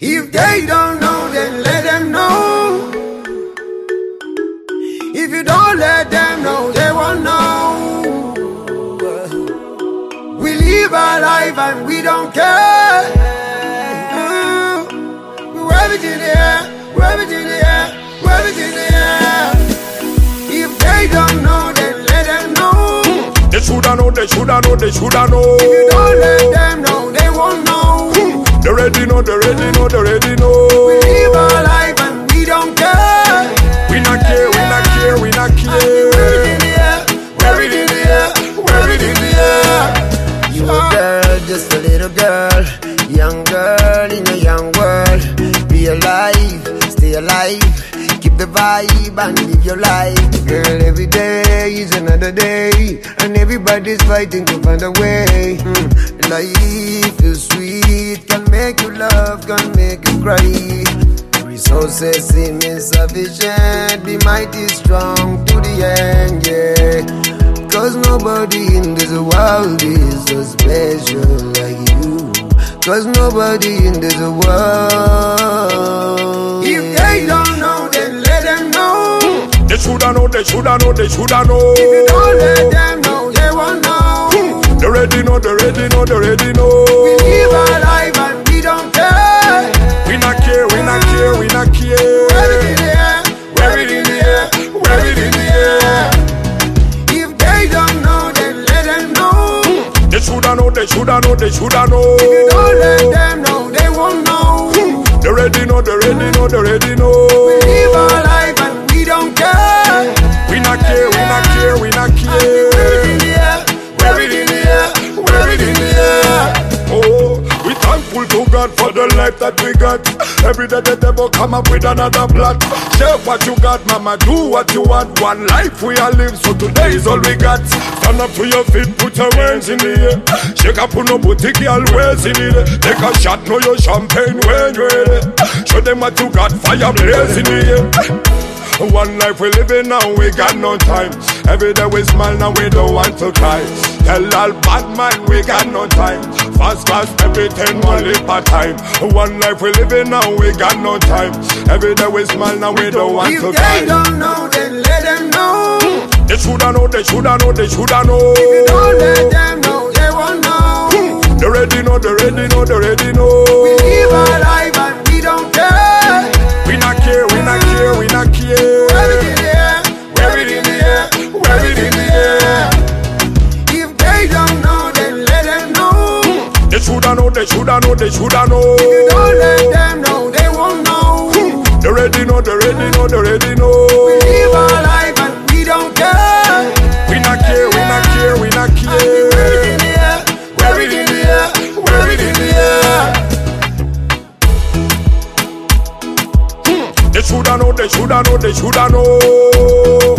If they don't know, then let them know. If you don't let them know, they won't know. We live our life and we don't care. We wave it in the air, wave it in the air, wave it in the air. If they don't know, then let them know. They shoulda know, they shoulda know, they shoulda know. If you don't let them know, they won't know. They ready know, they ready know, they ready know. We live our life and we don't care. We not care, we not care, we not care. Wear it in the air, wear it in the air, wear it in the air. You a girl, just a little girl, young girl in a young world. Be alive, stay alive, keep the vibe and live your life. Girl, every day is another day, and everybody's fighting to find a way. Life is sweet, can make you laugh, can make you cry. Resources seem insufficient, be mighty strong to the end, yeah. Cause nobody in this world is so special like you. Cause nobody in this world. If they don't know, then let them know. They shoulda know, they shoulda know, they shoulda know. If you don't let them know, they won't know. They ready know, they ready know, they ready know. We live our life and we don't care. We not care, we not care, we not care. Wear it in the air, wear it in the air, wear it in the air. If they don't know, then let them know. They shoulda know, they shoulda know, they shoulda know. If you don't let them know, they won't know. They ready know, they ready know, they ready know. We live our life and we don't care. We not care, we not care, we not care. Wear it in the air, wear it in the air, wear it in the air. Oh, we thankful to God for the life that we got. Every day the devil come up with another plot. Share what you got, mama, do what you want. One life we all live, so today is all we got. Stand up to your feet, put your hands in the air. Shake up on no boutique, always in it. Take a shot, know your champagne when you're ready. Show them what you got, fire blaze in the air. One life we living now, we got no time. Every day we smile, now we don't want to cry. Tell all bad man we got no time. Fast, fast, everything one live part time. One life we living now, we got no time. Every day we smile, now we don't want to cry. If they don't know, then let them know. They shoulda know, they shoulda know, they shoulda know. If you don't let them know, they won't know. They ready know, they ready know, they ready know. We live our life and we don't care. We not care, we not care, we not care. Wear it in the air, wear it in the air, wear it in the air. If they don't know, then let them know. They shoulda know, they shoulda know, they shoulda know. If you don't let them know, they won't know. They ready know, they ready know, they ready know. We live our life and we don't care. We not care, we not care, we not care. Wear it in the air, wear it in the air, wear it in the air. They shoulda know, they shoulda know, they shoulda know.